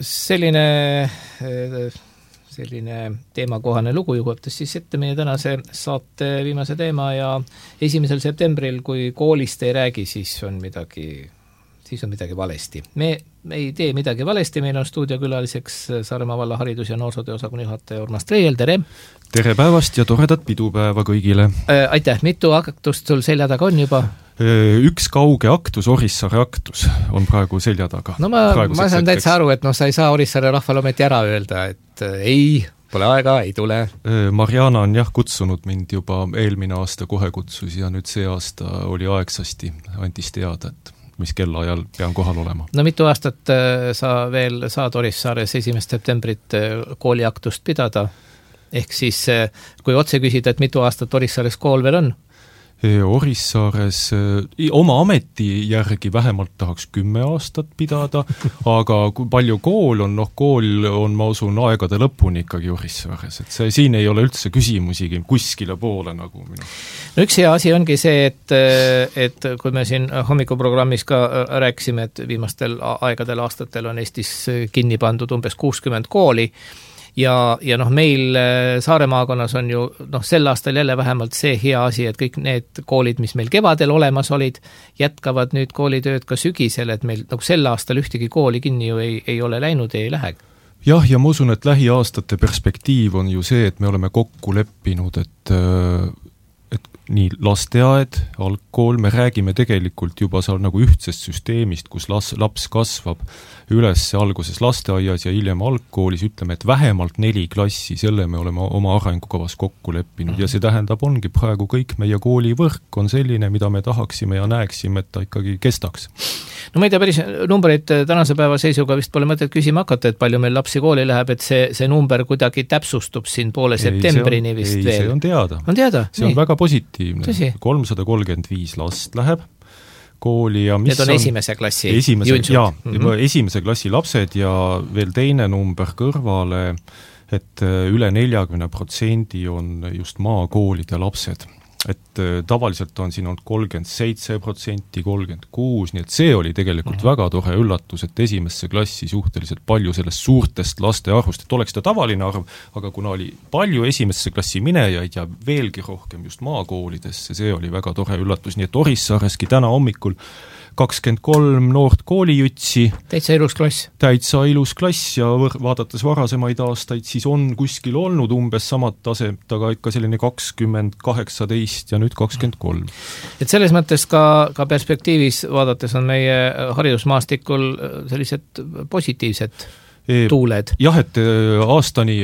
Selline teemakohane lugu juhatas siis ette meie tänase saate viimase teema ja 1. septembril, kui koolist ei räägi, siis on midagi siis on midagi valesti. Me ei tee midagi valesti, meil on stuudiokülaliseks Saaremaa valla haridus- ja noorsootöö osakonna juhataja Urmas Treiel, tere! Tere päevast ja toredat pidupäeva kõigile! Aitäh, mitu aktust sul selja taga on juba? Üks kauge aktus, Orissaare aktus, on praegu selja taga. No ma saan täitsa aru, et sa ei saa Orissaare rahvale ometi ära öelda, et ei, pole aega, ei tule. Mariana on kutsunud mind juba eelmine aasta kohe kutsus ja nüüd see aasta oli aegsasti, andis teada, et mis kellaajal pean kohal olema. No mitu aastat sa veel saad Orissaares 1. septembrit kooliaktust pidada? Ehk siis, kui otse küsida, et mitu aastat Orissaares kool veel on? Orissaares oma ameti järgi vähemalt tahaks 10 aastat pidada, aga kui palju kool on, kool on, ma usun, aegade lõpuni ikkagi Orissaares, et siin ei ole üldse küsimusigi kuskile poole nagu minu. No üks hea asi ongi see, et kui me siin hommikuprogrammis ka rääkisime, et viimastel aegadel aastatel on Eestis kinni pandud umbes 60 kooli, ja meil Saare maakonnas on ju sel aastal jälle vähemalt see hea asi, et kõik need koolid, mis meil kevadel olemas olid, jätkavad nüüd koolitööd ka sügisel, et meil sel aastal ühtegi kooli kinni ju ei ole läinud ja ei lähe. Jah, ja ma usun, et lähiaastate perspektiiv on ju see, et me oleme kokku leppinud, et nii lasteaed, algkool, me räägime tegelikult juba seal nagu ühtsest süsteemist, kus laps kasvab üles alguses lasteaias ja hiljem algkoolis, ütleme, et vähemalt 4 klassi, selle me oleme oma arengukavas kokku leppinud ja see tähendab, ongi praegu kõik meie koolivõrk on selline, mida me tahaksime ja näeksime, et ta ikkagi kestaks. No ma ei tea, päris numbreid tänase päeva seisuga vist pole mõtet küsima hakata, et palju meil lapsi kooli läheb, et see number kuidagi täpsustub siin poole septembrini vist veel. See on teada. On teada? See on väga positiivne. Tõsi? 335 last läheb kooli ja mis need on esimese klassi esimese klassi lapsed ja veel teine number kõrvale, et üle 40% on just maakoolide lapsed. Et tavaliselt on siin olnud 37%, 36%, nii et see oli tegelikult väga tore üllatus, et esimesse klassi suhteliselt palju sellest suurtest laste arvust, et oleks ta tavaline arv, aga kuna oli palju esimesse klassi minejaid ja veelgi rohkem just maakoolidesse, see oli väga tore üllatus, nii et Orissaareski täna hommikul 23 noort koolijutsi. Täitsa ilus klass ja vaadates varasemaid aastaid, siis on kuskil olnud umbes samad taset, aga ikka selline 20, 18 ja nüüd 23. Et selles mõttes ka perspektiivis vaadates on meie haridusmaastikul sellised positiivsed tuuled. Jah, et aastani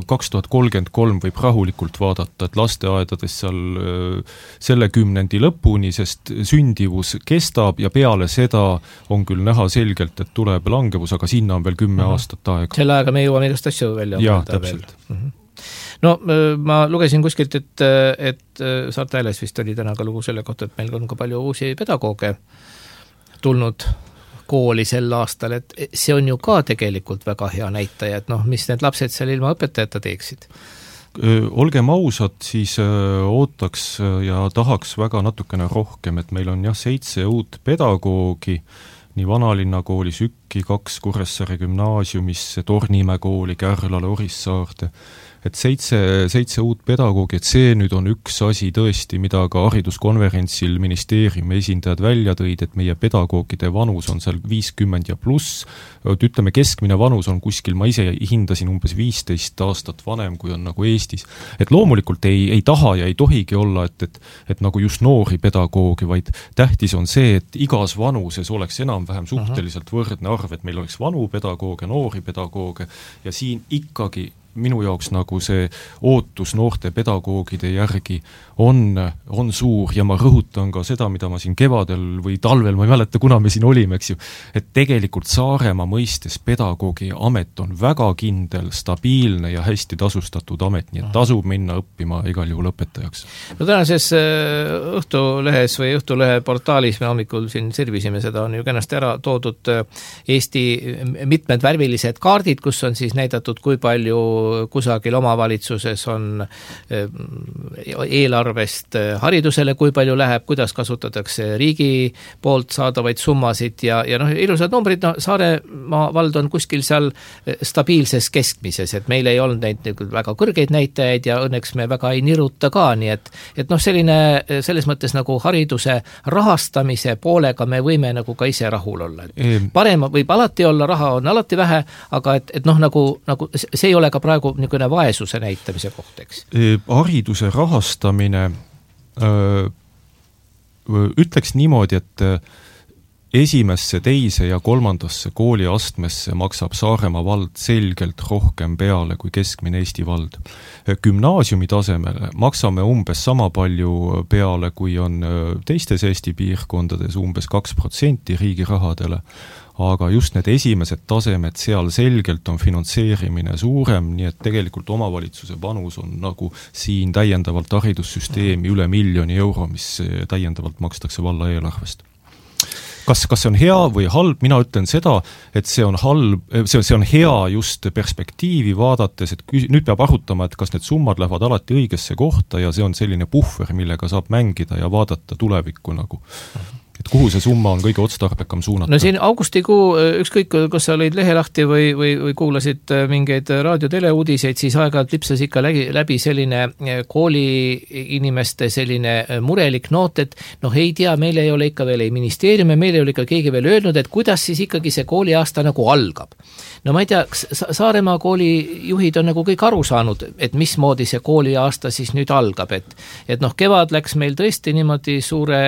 2033 võib rahulikult vaadata, et lasteaedades seal selle kümnendi lõpuni, sest sündivus kestab ja peale seda on küll näha selgelt, et tuleb langevus, aga sinna on veel 10 aastat aega. Selle aega me jõuame igast asju välja. Jah, täpselt. No ma lugesin kuskilt, et Saarte Hääles vist oli täna ka lugu selle kohta, et meil on ka palju uusi pedagooge tulnud kooli sel aastal, et see on ju ka tegelikult väga hea näitaja, et mis need lapsed seal ilma õpetajata teeksid? Olgem ausad, siis ootaks ja tahaks väga natukene rohkem, et meil on 7 uut pedagoogi, nii Vanalinna kooli Sükki, 2 Kuressaare gümnaasiumisse, Tornimäe kooli, Kärlale, Orissaarde, et 7 uut pedagoogi, et see nüüd on üks asi tõesti, mida ka hariduskonverentsil ministeeriumi esindajad välja tõid, et meie pedagoogide vanus on seal 50 ja pluss, ütleme keskmine vanus on kuskil, ma ise hindasin umbes 15 aastat vanem, kui on nagu Eestis. Et loomulikult ei taha ja ei tohigi olla, et nagu just noori pedagoogi, vaid tähtis on see, et igas vanuses oleks enam-vähem suhteliselt võrdne arv, et meil oleks vanu pedagooge, noori pedagooge ja siin ikkagi minu jaoks nagu see ootus noorte pedagoogide järgi on suur ja ma rõhutan ka seda, mida ma siin kevadel või talvel, ma ei mäleta, kuna me siin olime, eks ju, et tegelikult Saaremaa mõistes pedagoogi amet on väga kindel, stabiilne ja hästi tasustatud amet, nii et tasub minna õppima igal juhul õpetajaks. No tänases Õhtulehes või Õhtulehe portaalis me hommikul siin servisime, seda on ju kenasti ära toodud Eesti mitmed värvilised kaardid, kus on siis näidatud, kui palju kusagil omavalitsuses on eelarvest haridusele, kui palju läheb, kuidas kasutatakse riigi poolt saadavaid summasid ja ilusad numbrid, Saaremaa vald on kuskil seal stabiilses keskmises, et meil ei olnud neid väga kõrgeid näitajaid ja õnneks me väga ei niruta ka, nii et selline selles mõttes nagu hariduse rahastamise poolega me võime nagu ka ise rahul olla. Parem võib alati olla, raha on alati vähe, aga et nagu see ei ole ka praegu niisugune vaesuse näitamise koht, eks. Hariduse rahastamine ütleks niimoodi, et esimesse, teise ja kolmandasse kooliastmesse maksab Saaremaa vald selgelt rohkem peale kui keskmine Eesti vald. Gümnaasiumi tasemele maksame umbes sama palju peale, kui on teistes Eesti piirkondades, umbes 2% riigi rahadele, aga just need esimesed tasemed, seal selgelt on finantseerimine suurem, nii et tegelikult omavalitsuse panus on nagu siin täiendavalt haridussüsteemi üle 1 miljoni euro, mis täiendavalt makstakse valla eelarvest. Kas see on hea või halb, mina ütlen seda, et see on halb, see on hea just perspektiivi vaadates, et nüüd peab arutama, et kas need summad lähevad alati õigesse kohta ja see on selline puhver, millega saab mängida ja vaadata tulevikku nagu. Et kuhu see summa on kõige otstarbekam suunata? No siin augustikuu, ükskõik, kas sa lõid lehelahti või kuulasid mingeid raadio-teleuudiseid, siis aeg-ajalt lipsas ikka läbi selline kooli inimeste selline murelik noot, et ei tea, meil ei ole ikka veel ei ministeerium ja meil ei ole ikka keegi veel öelnud, et kuidas siis ikkagi see kooliaasta nagu algab. No ma ei tea, Saaremaa koolijuhid on nagu kõik aru saanud, et mismoodi see kooliaasta siis nüüd algab, et kevad läks meil tõesti niimoodi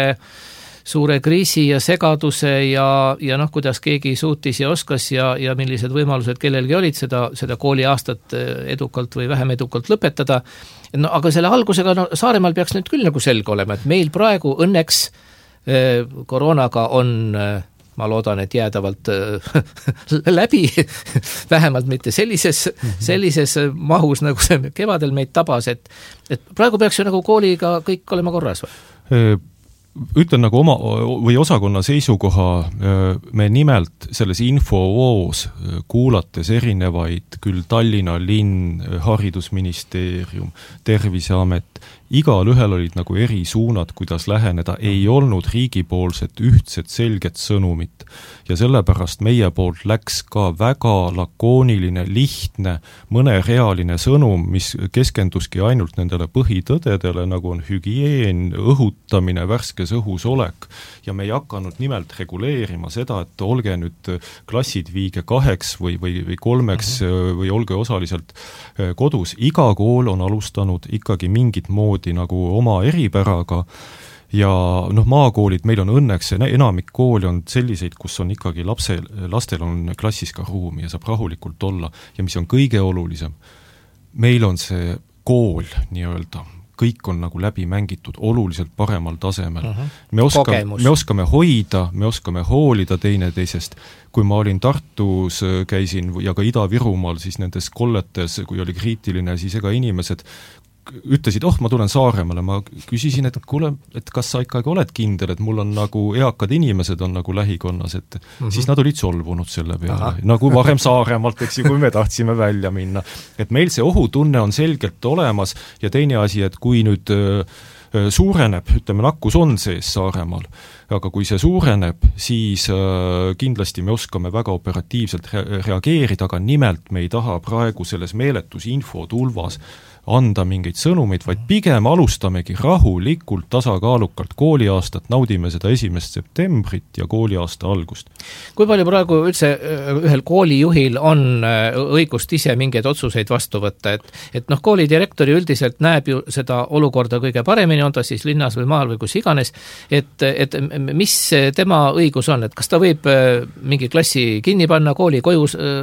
suure kriisi ja segaduse ja kuidas keegi suutis ja oskas ja millised võimalused kellelgi olid seda kooliaastat edukalt või vähem edukalt lõpetada. Aga selle algusega Saaremaal peaks nüüd küll nagu selge olema, et meil praegu õnneks koroonaga on, ma loodan, et jäädavalt läbi, vähemalt mitte sellises mahus, nagu see kevadel meid tabas, et praegu peaks ju nagu kooliga kõik olema korras või? Ütlen nagu oma või osakonna seisukoha, me nimelt selles infovoos kuulates erinevaid, küll Tallinna linn, haridusministeerium, Terviseamet, igal ühel olid nagu eri suunad, kuidas läheneda, ei olnud riigipoolset ühtset selget sõnumit. Ja sellepärast meie poolt läks ka väga lakooniline, lihtne, mõnerealine sõnum, mis keskenduski ainult nendele põhitõdedele, nagu on hügieen, õhutamine, värskes õhus olek. Ja me ei hakanud nimelt reguleerima seda, et olge nüüd klassid viige 2 või 3 või olge osaliselt kodus. Iga kool on alustanud ikkagi mingit moodi nagu oma eripäraga ja maakoolid, meil on õnneks enamik kooli on selliseid, kus on ikkagi lastel on klassis ka ruumi ja saab rahulikult olla ja mis on kõige olulisem, meil on see kool nii-öelda, kõik on nagu läbi mängitud oluliselt paremal tasemel. Me oskame hoida, me oskame hoolida teineteisest. Kui ma olin Tartus, käisin ja ka Ida-Virumaal, siis nendes kolletes, kui oli kriitiline, siis ega inimesed ütlesid, ma tulen Saaremaale, ma küsisin, et kuule, et kas sa ikkagi oled kindel, et mul on nagu eakad inimesed on nagu lähikonnas, et siis nad olid solvunud selle peale, nagu varem Saaremaalt, eks ju, kui me tahtsime välja minna. Et meil see ohutunne on selgelt olemas ja teine asi, et kui nüüd suureneb, ütleme, nakkus on sees Saaremaal, aga kui see suureneb, siis kindlasti me oskame väga operatiivselt reageerida, aga nimelt me ei taha praegu selles meeletus infotulvas anda mingeid sõnumeid, vaid pigem alustamegi rahulikult, tasakaalukalt kooliaastat, naudime seda 1. septembrit ja kooliaasta algust. Kui palju praegu üldse ühel koolijuhil on õigust ise mingeid otsuseid vastu võtta, et koolidirektori üldiselt näeb ju seda olukorda kõige paremini, on ta siis linnas või maal või kus iganes, et mis tema õigus on, et kas ta võib mingi klassi kinni panna, kooli koju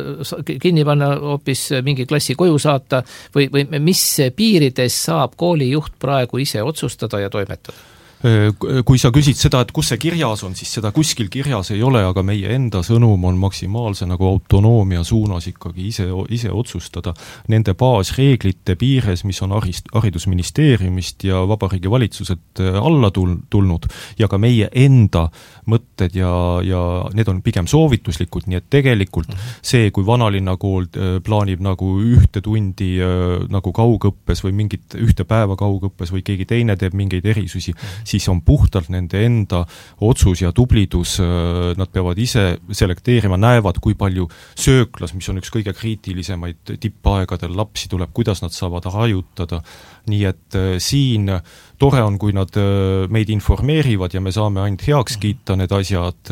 kinni panna, hoopis mingi klassi koju saata või mis piirides saab koolijuht praegu ise otsustada ja toimetada? Kui sa küsid seda, et kus see kirjas on, siis seda kuskil kirjas ei ole, aga meie enda sõnum on maksimaalse nagu autonoomia suunas ikkagi ise otsustada nende baasreeglite piires, mis on haridusministeeriumist ja Vabariigi Valitsuselt alla tulnud ja ka meie enda mõtted ja need on pigem soovituslikud, nii et tegelikult see, kui Vanalinna kool plaanib nagu ühte tundi nagu kaugõppes või mingit ühte päeva kaugõppes või keegi teine teeb mingeid erisusi, siis on puhtalt nende enda otsus ja tublidus, nad peavad ise selekteerima, näevad, kui palju sööklas, mis on üks kõige kriitilisemaid tippaegadel lapsi tuleb, kuidas nad saavad hajutada, nii et siin tore on, kui nad meid informeerivad ja me saame ainult heaks kiita need asjad,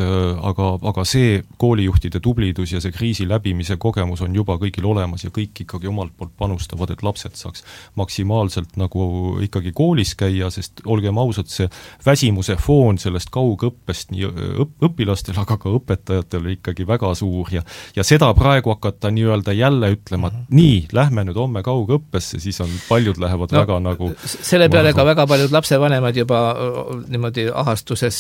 aga see koolijuhtide tublidus ja see kriisi läbimise kogemus on juba kõigil olemas ja kõik ikkagi omalt poolt panustavad, et lapsed saaks maksimaalselt nagu ikkagi koolis käia, sest olgem ausad, see väsimuse foon sellest kaugõppest nii õpilastel, aga ka õpetajatel ikkagi väga suur ja seda praegu hakata nii-öelda jälle ütlema, et nii, lähme nüüd homme kaugõppesse, siis on paljud lähevad väga nagu selle peale ka väga paljud lapsevanemad juba niimoodi ahastuses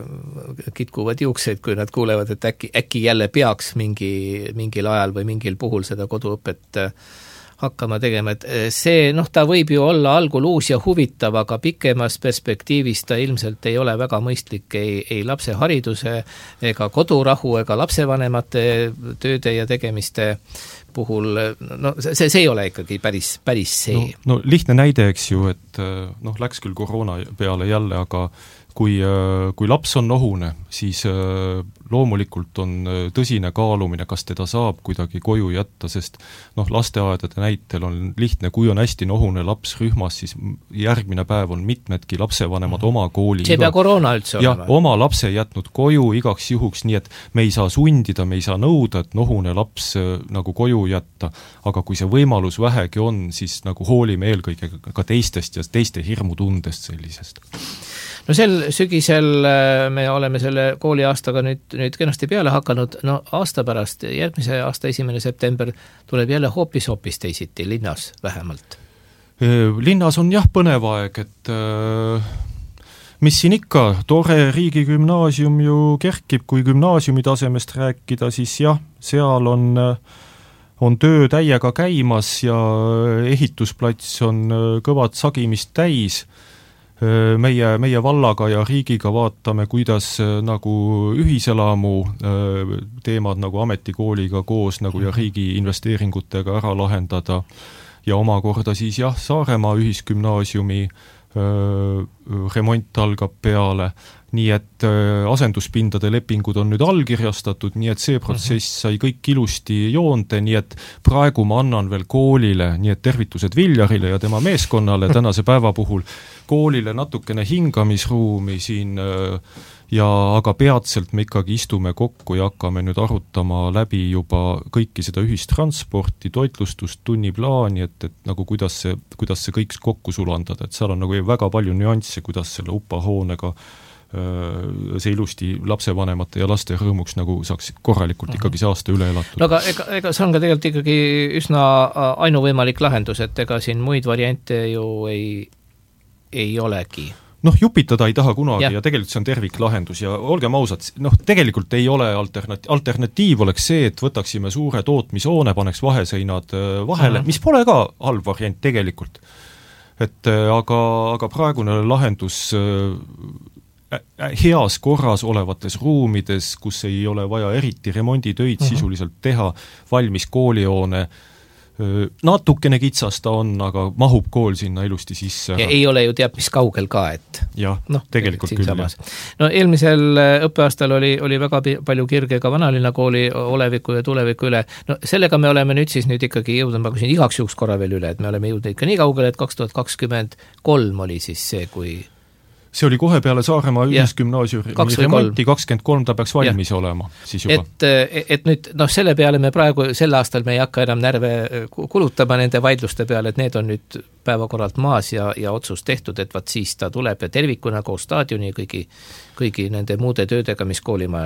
kitkuvad juukseid, kui nad kuulevad, et äkki jälle peaks mingil ajal või mingil puhul seda koduõpet hakkama tegema, et see, ta võib ju olla algul uus ja huvitav, aga pikemas perspektiivis ta ilmselt ei ole väga mõistlik ei lapse hariduse ega kodurahu ega lapsevanemate tööde ja tegemiste puhul, see ei ole ikkagi päris see. No lihtne näide, eks ju, et läks küll koroona peale jälle, aga kui laps on nohune, siis loomulikult on tõsine kaalumine, kas teda saab kuidagi koju jätta, sest lasteaedade näitel on lihtne, kui on hästi nohune laps rühmas, siis järgmine päev on mitmedki lapsevanemad oma kooli. See pea koroona üldse olema. Ja oma lapse jätnud koju igaks juhuks, nii et me ei saa sundida, me ei saa nõuda, et nohune laps nagu koju jätta, aga kui see võimalus vähegi on, siis nagu hoolime eelkõige ka teistest ja teiste hirmutundest sellisest. No sel sügisel me oleme selle kooliaastaga nüüd kenasti peale hakanud, aasta pärast, järgmise aasta 1. september tuleb jälle hoopis teisiti, linnas vähemalt. Linnas on jah põnev aeg, et mis siin ikka, tore riigigümnaasium ju kerkib, kui gümnaasiumi tasemest rääkida, siis jah, seal on töö täiega käimas ja ehitusplats on kõvad sagimist täis. Meie vallaga ja riigiga vaatame, kuidas nagu ühiselamu teemad nagu ametikooliga koos nagu ja riigi investeeringutega ära lahendada ja omakorda siis jah, Saaremaa ühisgümnaasiumi remont algab peale, nii et asenduspindade lepingud on nüüd allkirjastatud, nii et see protsess sai kõik ilusti joonde, nii et praegu ma annan veel koolile, nii et tervitused Viljarile ja tema meeskonnale tänase päeva puhul, koolile natukene hingamisruumi siin aga peatselt me ikkagi istume kokku ja hakkame nüüd arutama läbi juba kõiki seda ühistransporti, toitlustust, tunniplaani, et nagu kuidas see kõik kokku sulandada, et seal on nagu väga palju nüansse, kuidas selle upa hoonega see ilusti lapsevanemate ja laste rõõmuks nagu saaks korralikult ikkagi see aasta üle elatud. No aga ega see on ka tegelikult ikkagi üsna ainuvõimalik lahendus, et ega siin muid variante ju ei olegi. Jupitada ei taha kunagi ja tegelikult see on terviklahendus ja olgem ausad, tegelikult ei ole alternatiiv oleks see, et võtaksime suure tootmishoone, paneks vaheseinad vahele, mis pole ka halb variant tegelikult. Aga praegune lahendus heas korras olevates ruumides, kus ei ole vaja eriti remonditöid sisuliselt teha, valmis koolihoone, natukene kitsas ta on, aga mahub kool sinna ilusti sisse. Ja ei ole ju teab mis kaugel ka, et jah, tegelikult küll. Eelmisel õppeaastal oli väga palju kirge ka Vanalinna kooli oleviku ja tuleviku üle. Sellega me oleme nüüd ikkagi jõudnud, ma küsin igaks juhuks korra veel üle, et me oleme jõudnud ikka nii kaugele, et 2023 oli siis see, kui see oli kohe peale Saaremaa ühisgümnaasiumi remonti, 23 ta peaks valmis olema siis juba. Et nüüd, selle peale me praegu, sel aastal me ei hakka enam närve kulutama nende vaidluste peale, et need on nüüd päevakorralt maas ja otsus tehtud, et siis ta tuleb ja tervikuna koos staadioni kõigi nende muude töödega, mis koolimajas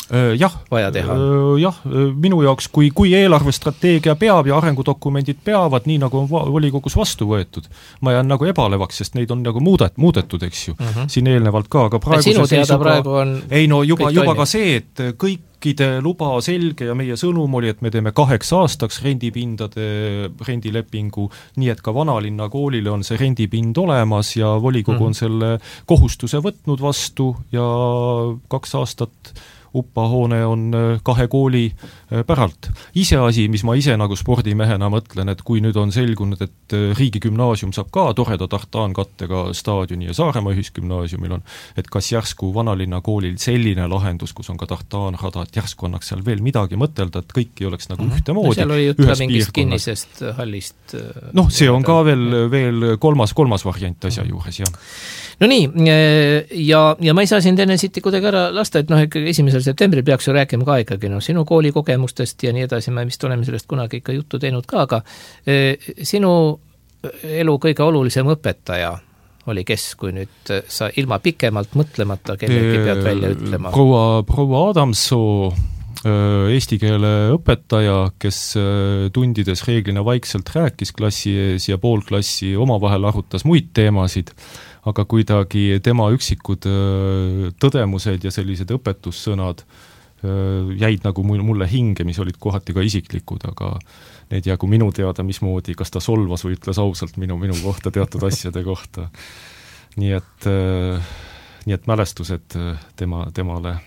vaja teha? Jah, minu jaoks, kui eelarvestrateegia peab ja arengudokumendid peavad, nii nagu on volikogus vastu võetud, ma jään nagu ebalevaks, sest neid on nagu muudetud, eks ju, siin eelnevalt ka, aga praegu sinu teada praegu on ei no juba ka see, et kõikide luba selge ja meie sõnum oli, et me teeme 8 aastaks rendipindade rendilepingu, nii et ka vanalinna koolile on see rendipind olemas ja volikogu on selle kohustuse võtnud vastu ja 2 aastat uppahoone on 2 kooli päralt. Iseasi, mis ma ise nagu spordimehena mõtlen, et kui nüüd on selgunud, et riigigümnaasium saab ka toreda tartaankattega staadioni ja Saaremaa ühisgümnaasiumil on, et kas järsku vanalinna koolil selline lahendus, kus on ka tartaanrada, et järsku annaks seal veel midagi mõtelda, et kõik ei oleks nagu ühtemoodi. Seal oli jutt ka mingist kinnisest hallist. See on ka veel kolmas variant asja juures, jah. No nii, ja ma ei saa siin enne siit kuidagi ära lasta, et 1. septembril peaks ju rääkima ka ikkagi sinu koolikogemustest ja nii edasi, me vist oleme sellest kunagi ikka juttu teinud ka, aga sinu elu kõige olulisem õpetaja oli kes, kui nüüd sa ilma pikemalt mõtlemata kellegi pead välja ütlema? Proua Adamsoo, eesti keele õpetaja, kes tundides reeglina vaikselt rääkis klassi ees ja pool klassi omavahel arutas muid teemasid, aga kuidagi tema üksikud tõdemused ja sellised õpetussõnad jäid nagu mulle hinge, mis olid kohati ka isiklikud, aga need jäägu minu teada, mismoodi, kas ta solvas või ütles ausalt minu kohta teatud asjade kohta. Nii et mälestused temale.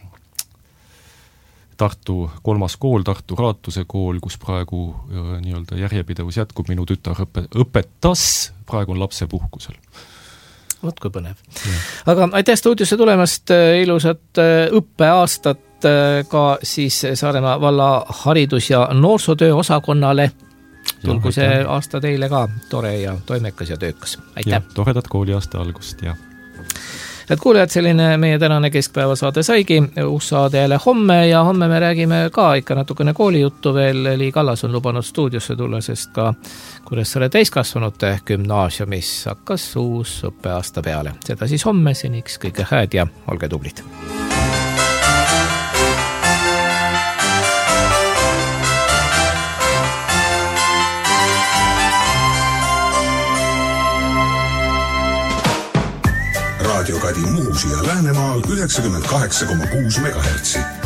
Tartu 3. kool, Tartu Raatuse kool, kus praegu nii-öelda järjepidevus jätkub, minu tütar õpetas, praegu on lapsepuhkusel. Vot kui põnev. Aga aitäh stuudiosse tulemast, ilusat õppeaastat ka siis Saaremaa valla haridus- ja noorsootöö osakonnale. Tulgu see aasta teile ka tore ja toimekas ja töökas. Aitäh! Ja, toredat kooliaasta algust, jah. Et kuulejad, selline meie tänane keskpäevasaade saigi, uus saade jälle homme ja homme me räägime ka ikka natukene koolijuttu veel. Li Kallas on lubanud stuudiosse tulla, sest ka Kuressaare täiskasvanute gümnaasiumis hakkas uus õppeaasta peale. Seda siis homme, seniks kõige hääd ja olge tublid! Radio Kadi Muusi ja Läänemaal 98,6 MHz.